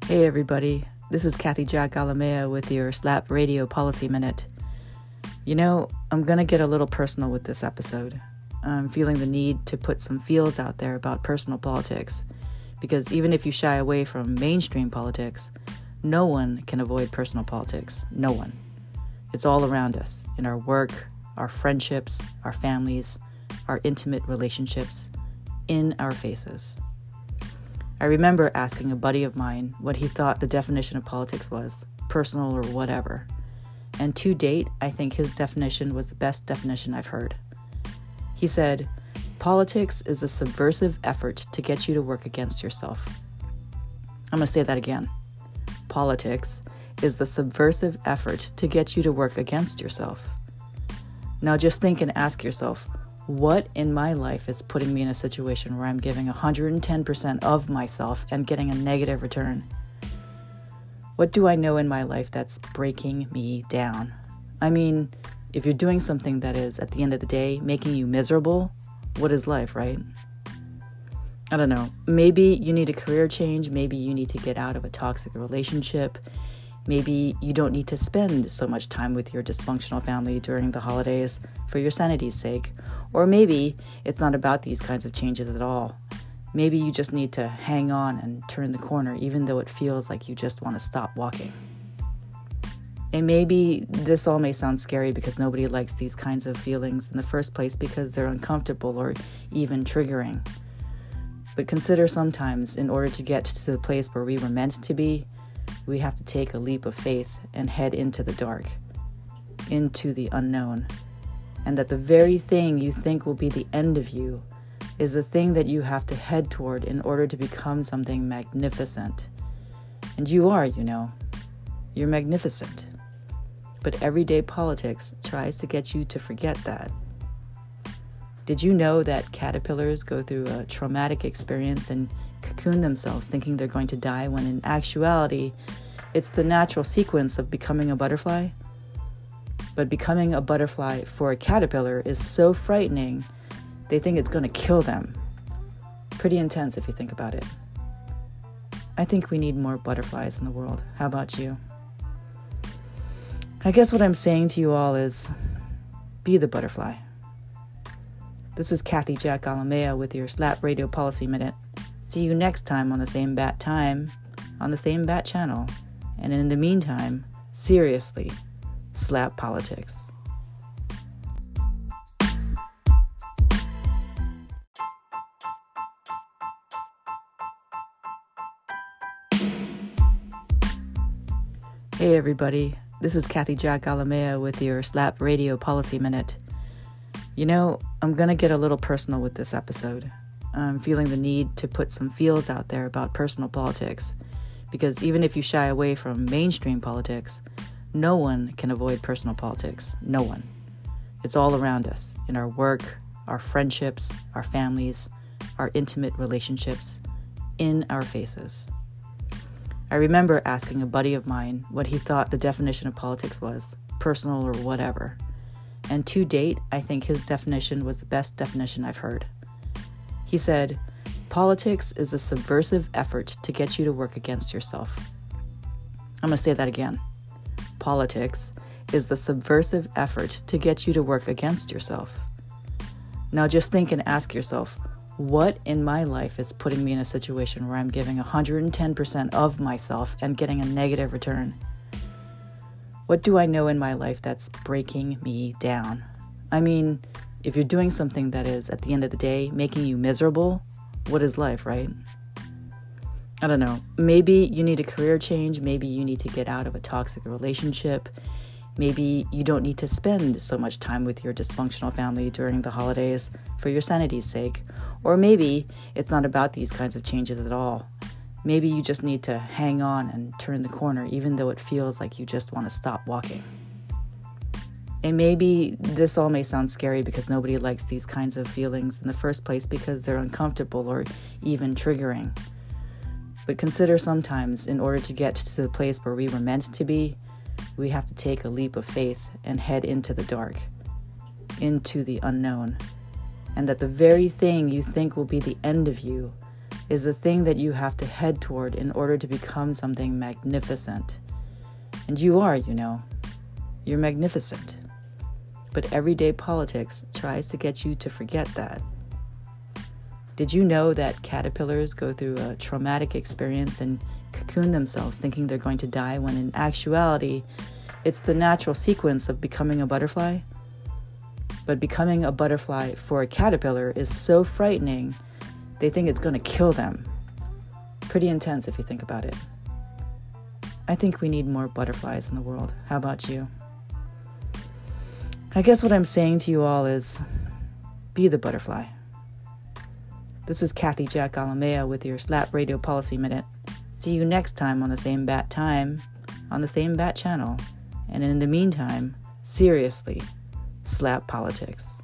Hey everybody, this is Kathy Jack Alamea with your Slap Radio Policy Minute. You know, I'm going to get a little personal with this episode. I'm feeling the need to put some feels out there about personal politics, because even if you shy away from mainstream politics, no one can avoid personal politics. No one. It's all around us, in our work, our friendships, our families, our intimate relationships, in our faces. I remember asking a buddy of mine what he thought the definition of politics was, personal or whatever. And to date, I think his definition was the best definition I've heard. He said, politics is a subversive effort to get you to work against yourself. I'm going to say that again. Politics is the subversive effort to get you to work against yourself. Now just think and ask yourself, what in my life is putting me in a situation where I'm giving 110% of myself and getting a negative return? What do I know in my life that's breaking me down? I mean, if you're doing something that is, at the end of the day, making you miserable, what is life, right? I don't know. Maybe you need a career change. Maybe you need to get out of a toxic relationship. Maybe you don't need to spend so much time with your dysfunctional family during the holidays for your sanity's sake. Or maybe it's not about these kinds of changes at all. Maybe you just need to hang on and turn the corner even though it feels like you just want to stop walking. And maybe this all may sound scary because nobody likes these kinds of feelings in the first place because they're uncomfortable or even triggering. But consider sometimes in order to get to the place where we were meant to be, we have to take a leap of faith and head into the dark, into the unknown, and that the very thing you think will be the end of you is the thing that you have to head toward in order to become something magnificent. And you are, you know. You're magnificent. But everyday politics tries to get you to forget that. Did you know that caterpillars go through a traumatic experience and cocoon themselves thinking they're going to die when in actuality, it's the natural sequence of becoming a butterfly? But becoming a butterfly for a caterpillar is so frightening, they think it's going to kill them. Pretty intense if you think about it. I think we need more butterflies in the world. How about you? I guess what I'm saying to you all is, be the butterfly. This is Kathy Jack Alamea with your Slap Radio Policy Minute. See you next time on the same bat time, on the same bat channel. And in the meantime, seriously, slap politics. Hey everybody, this is Kathy Jack Alamea with your Slap Radio Policy Minute. You know, I'm going to get a little personal with this episode. I'm feeling the need to put some feels out there about personal politics, because even if you shy away from mainstream politics, no one can avoid personal politics. No one. It's all around us, in our work, our friendships, our families, our intimate relationships, in our faces. I remember asking a buddy of mine what he thought the definition of politics was, personal or whatever. And to date, I think his definition was the best definition I've heard. He said, politics is a subversive effort to get you to work against yourself. I'm going to say that again. Politics is the subversive effort to get you to work against yourself. Now just think and ask yourself, what in my life is putting me in a situation where I'm giving 110% of myself and getting a negative return? What do I know in my life that's breaking me down? I mean, if you're doing something that is, at the end of the day, making you miserable, what is life, right? I don't know. Maybe you need a career change. Maybe you need to get out of a toxic relationship. Maybe you don't need to spend so much time with your dysfunctional family during the holidays for your sanity's sake. Or maybe it's not about these kinds of changes at all. Maybe you just need to hang on and turn the corner even though it feels like you just want to stop walking. And maybe this all may sound scary because nobody likes these kinds of feelings in the first place because they're uncomfortable or even triggering. But consider sometimes in order to get to the place where we were meant to be, we have to take a leap of faith and head into the dark, into the unknown, and that the very thing you think will be the end of you is the thing that you have to head toward in order to become something magnificent. And you are, You're magnificent. But everyday politics tries to get you to forget that. Did you know that caterpillars go through a traumatic experience and cocoon themselves thinking they're going to die, when in actuality, it's the natural sequence of becoming a butterfly? But becoming a butterfly for a caterpillar is so frightening, they think it's going to kill them. Pretty intense if you think about it. I think we need more butterflies in the world. How about you? I guess what I'm saying to you all is, be the butterfly. This is Kathy Jack Alamea with your Slap Radio Policy Minute. See you next time on the same bat time, on the same bat channel. And in the meantime, seriously, slap politics.